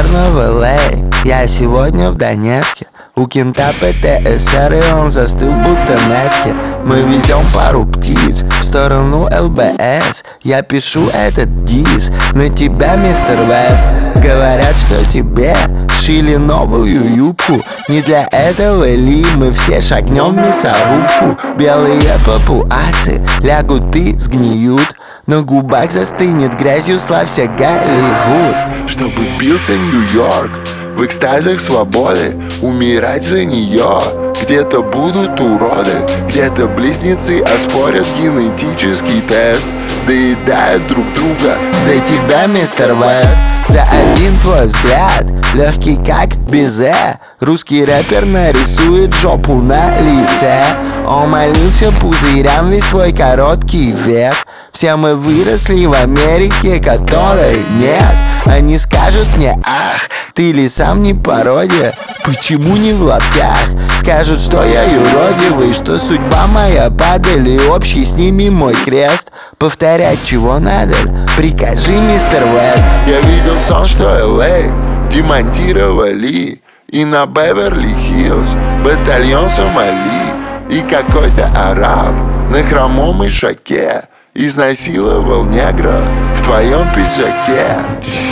наверное, в Л.А. Я сегодня в Донецке. У кента ПТСР, и он застыл будто Нецке. Мы везем пару птиц в сторону ЛБС. Я пишу этот дис на тебя, мистер Вест. Говорят, что тебе шили новую юбку. Не для этого ли мы все шагнем в мясорубку? Белые папуасы лягут и сгниют. На губах застынет грязью, славься Голливуд. Чтобы бился Нью-Йорк в экстазах свободы, умирать за нее. Где-то будут уроды, где-то близнецы оспорят генетический тест, доедают друг друга. За тебя, мистер Вест, за один твой взгляд, легкий как безе. Русский рэпер нарисует жопу на лице. Он молился пузырям весь свой короткий век. Все мы выросли в Америке, которой нет. Они скажут мне: ах, ты ли сам не пародия? Почему не в лаптях? Скажут, что я юродивый, что судьба моя падаль, и общий с ними мой крест. Повторять чего надо? Прикажи, мистер Вест. Я видел сон, что Л.А. демонтировали, и на Беверли-Хиллз батальон Сомали. И какой-то араб на хромом ишаке изнасиловал негра в твоем пиджаке.